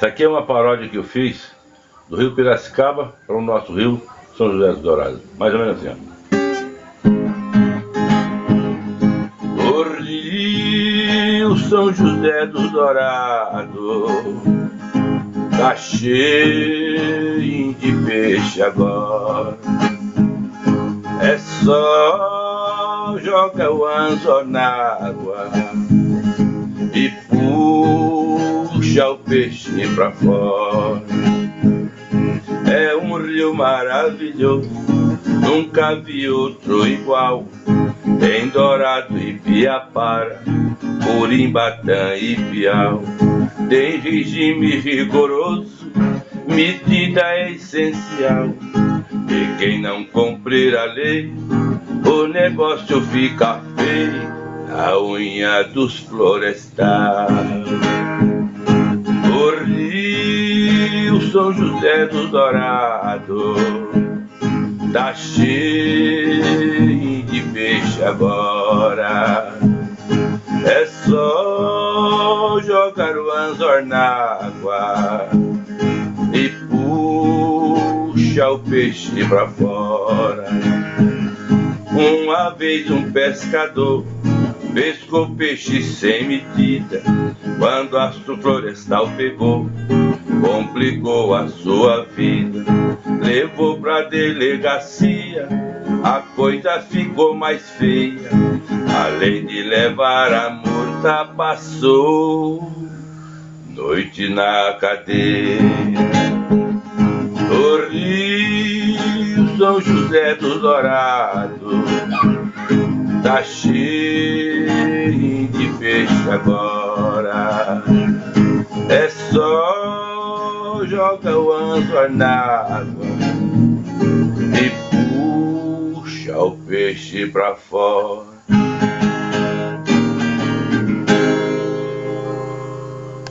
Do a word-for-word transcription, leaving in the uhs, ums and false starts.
Essa aqui é uma paródia que eu fiz do rio Piracicaba para o nosso rio São José dos Dourados. Mais ou menos assim, ó. O rio São José dos Dourados tá cheio de peixe agora. É só jogar o anzol na água e puxa o peixe pra fora. É um rio maravilhoso, nunca vi outro igual. Tem Dourado e Piapara, Urimbatã e Piau. Tem regime rigoroso, medida essencial. E quem não cumprir a lei, o negócio fica feio na unha dos florestais. O rio São José dos Dourados tá cheio de peixe agora. É só jogar o anzol na água e puxa o peixe pra fora. Uma vez um pescador pescou peixe sem medida. Quando a florestal pegou, complicou a sua vida. Levou pra delegacia, a coisa ficou mais feia. Além de levar a multa, passou noite na cadeia. O rio São José dos Dourados tá cheio de peixe agora. É só jogar o anzol na água e puxa o peixe pra fora.